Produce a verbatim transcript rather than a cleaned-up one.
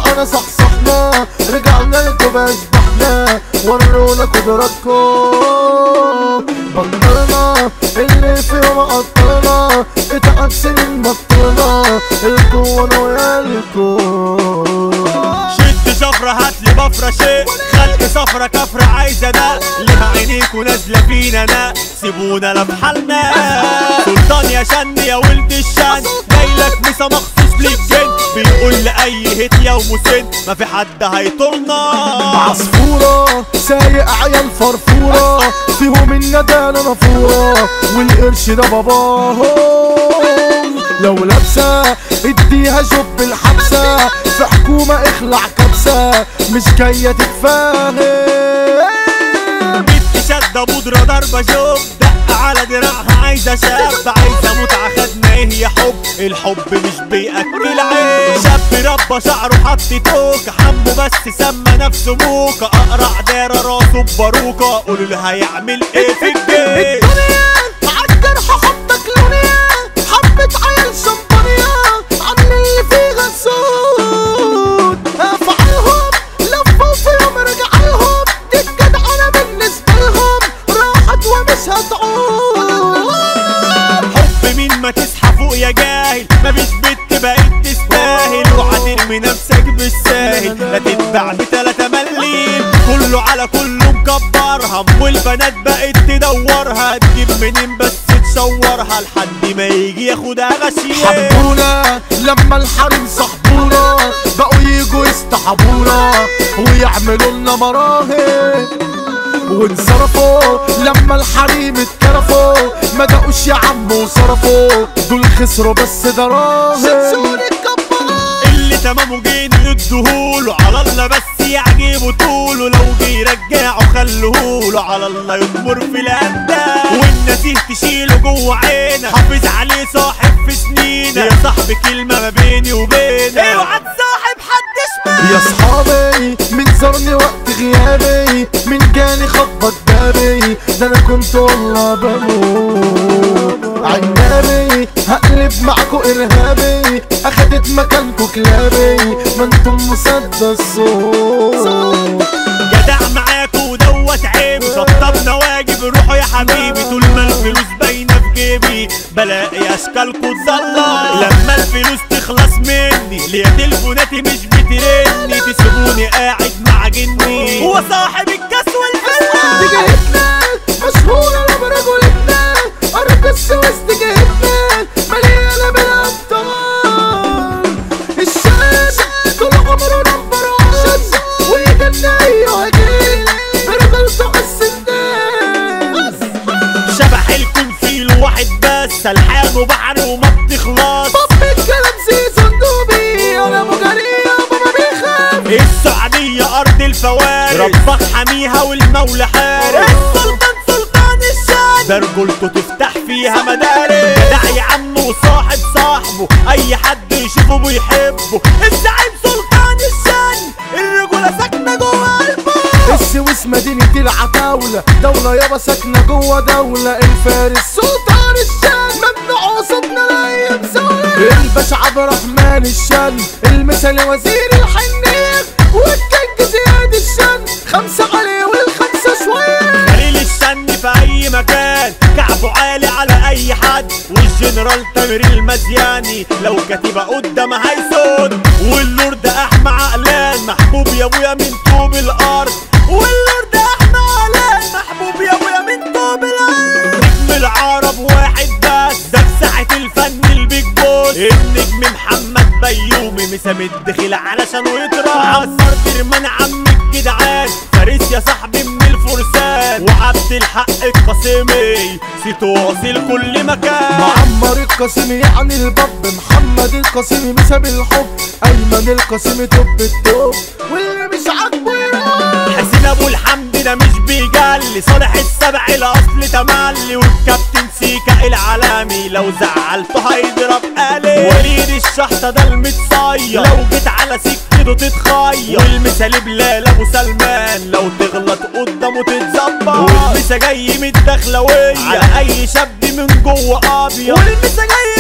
صحصحنا صحصحنا رجعنا لكم اشبحنا ورونا قدراتكم بطلنا اللي فيهم قطرنا اتعب سنين بطلنا القوة انا ويالكم شد شفرة هاتلي بفرة شيء خلق صفرة كفرة عايزة ده ليها عينيك ونازلة فينا نا سيبونا لا بحالنا سلطان يا شن يا ولد الشن جايلك مسا مخصوص ليك جن بيقول لأي هت يا ومسن ما في حد هيطولنا عصفورة سايق عيال فرفورة فيهم الندالة نافورة والقرش ده باباهم لو لابسة اديها جب الحبسة في حكومة اخلع كبسة مش جاية تتفاهم بنت شدة بودرة ضربة جوب دق على دراعها عايزة شاب عايزة متعة خدنا ايه يا حب الحب مش بيأكل عيش شاب ربى شعره حط توكة حمو بس سمى نفسه موكة اقرع دايرة راسه بباروكة قولوا له هيعمل ايه في الجيش الدنيا عالجرح حطك لونيا حبة عيال شمبانيا عامل اللي فيها السود افعالهم لفوا فيهم رجعالهم دي الجدعنة بالنسبة لهم راحت ومش هتعود حب مين ما تصحى فوق يا جاهل مفيش بنت بقيت تستاهل وهترمي نفسك بالساهل لا تتباع بتلاتة مليم كله على كله مكبرها والبنات بقت تدورها تجيب منين بس تشورها لحد ما يجي ياخدها غشيم حبونا لما الحريم صاحبونا بقوا يجوا يستحبونا ويعملوا لنا مراهق وانصرفوا لما الحريم اتكرفوا ما دقوش يا عم وصرفوا دول خسروا بس دراهم اللي تمامه جين ندهوله على الله بس يعجبه طوله لو جه يرجعه خلوهوله على الله يطمر في الاندال والنسيه تشيله جوه عينك حافظ عليه صاحب في سنينك يا صاحبي كلمه ما بيني وبينك اوعى تصاحب حد شمال يا صحابي من زارني وقت غيابي من جاني خبط بابي ده انا كنت والله بموت عنابي هقلب معاكو ارهابي اخدت مكانكو كلابي ما انتم مسدس صوت جدع معاكو دوت عيب شطبنا واجب روحوا يا حبيبي طول ما الفلوس باينه في جيبي بلاقي اشكالكو تظلل لما الفلوس تخلص مني ليا تليفوناتي مش بترني تسيبوني قاعد مع جني هو صاحب الكاس والفلة دي جهتنا مشهورة لما رجولتنا ارض السويس دي جهتنا مليانة بالابطال الشام طول عمره نمبر وان ويجنى ايوه جيل برجلته السندان شبح الكون فيل واحد بس الحانه بحر وما بتخلص طب الكلام سيزون دوبي انا ابو جريء بابا بيخاف السعودية ارض الفوارس ربك حميها والمولى حارس السلطان سلطان الشان ده رجولته تفتح فيها مدارس جدع يا عم وصاحب صاحبه اي حد يشوفه بيحبه الزعيم سلطان الشان الرجولة ساكنة جوه قلبه السويس مدينة العتاولة دولة يابا ساكنة جوه دولة الفارس سلطان الشان ممنوع صوتنا لايم سولة الباشا عبد الرحمن الشان المثالي وزير الحنين والكينج زياد الشان خمسة عليه والخمسة شوية خليل الشن في اي مكان كعبه عالي على اي حد والجنرال تامر المزياني لو كتيبة قدامها هيسود واللورد احمى عقلان محبوب يا ابويا من طوب الارض واللورد احمى عقلان محبوب يا ابويا من طوب الارض نجم العرب واحد بس ده في ساعة الفن البيج بوس النجم محمد بيومي مسامد دخل علشان يتراس عمر درمان عم الجدعان فارس يا صاحبي من الفرسان وعبد الحق القاسمي سيتو واصل كل مكان معمر القاسمي يعني الباب محمد القاسمي مساب الحب ايمن القاسمي توب التوب واللي مش عاجبه يروح حسين ابو الحمد ده مش بيجلي صالح السبع الاصل تملي والكابتن سيكا العالمي لو زعلته هيضرب قلي وليد الشحطه ده المتصير لو جيت على سكته تتخير والمثالي بلال ابو سلمان لو تغلط قدامه تتظبط والمسا جاي من الدخلويه على اي شاب من جوه ابيض والمسا جاي